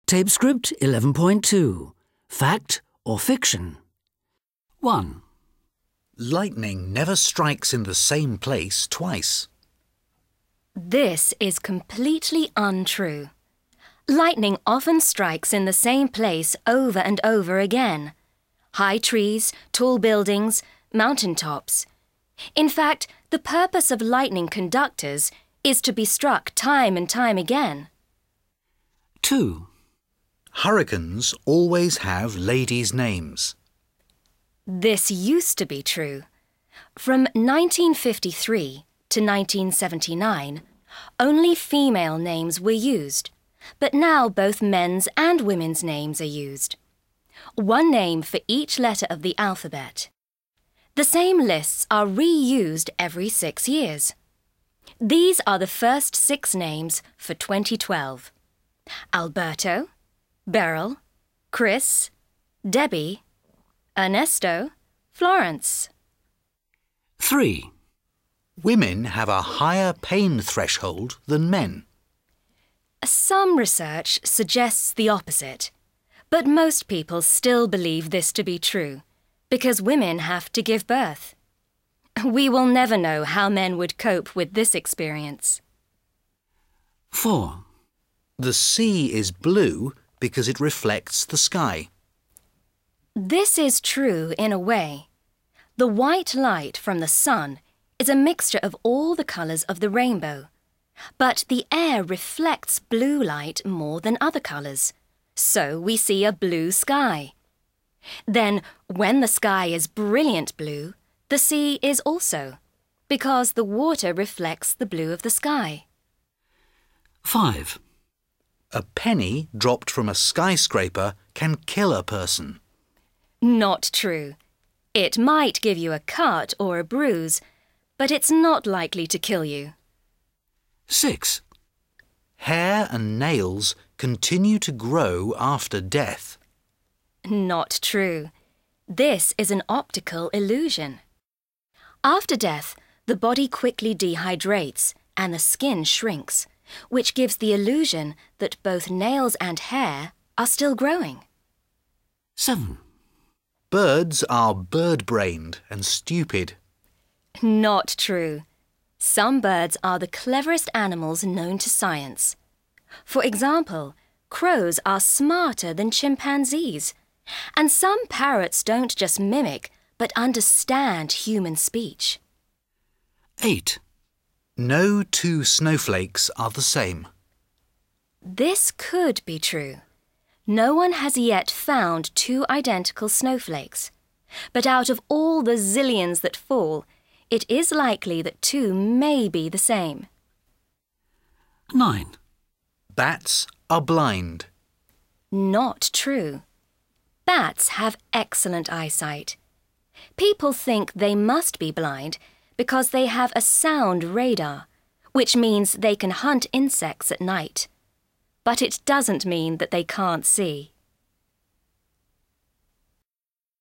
Tape script 11.2. Fact or fiction? 1. Lightning never strikes in the same place twice. This is completely untrue. Lightning often strikes in the same place over and over again. High trees, tall buildings, mountain tops. In fact, the purpose of lightning conductors is to be struck time and time again. 2. Hurricanes always have ladies' names. This used to be true. From 1953 to 1979, only female names were used, but now both men's and women's names are used. One name for each letter of the alphabet. The same lists are reused every 6 years. These are the first 6 names for 2012. Alberto, Beryl, Chris, Debbie, Ernesto, Florence. 3. Women have a higher pain threshold than men. Some research suggests the opposite, but most people still believe this to be true, because women have to give birth. We will never know how men would cope with this experience. 4. The sea is blue because it reflects the sky. This is true in a way. The white light from the sun is a mixture of all the colours of the rainbow, but the air reflects blue light more than other colours, so we see a blue sky. Then, when the sky is brilliant blue, the sea is also, because the water reflects the blue of the sky. 5. A penny dropped from a skyscraper can kill a person. Not true. It might give you a cut or a bruise, but it's not likely to kill you. 6. Hair and nails continue to grow after death. Not true. This is an optical illusion. After death, the body quickly dehydrates and the skin shrinks, which gives the illusion that both nails and hair are still growing. 7. Birds are bird-brained and stupid. Not true. Some birds are the cleverest animals known to science. For example, crows are smarter than chimpanzees, and some parrots don't just mimic, but understand human speech. 8. No two snowflakes are the same. This could be true. No one has yet found 2 identical snowflakes. But out of all the zillions that fall, it is likely that 2 may be the same. 9. Bats are blind. Not true. Bats have excellent eyesight. People think they must be blind because they have a sound radar, which means they can hunt insects at night. But it doesn't mean that they can't see.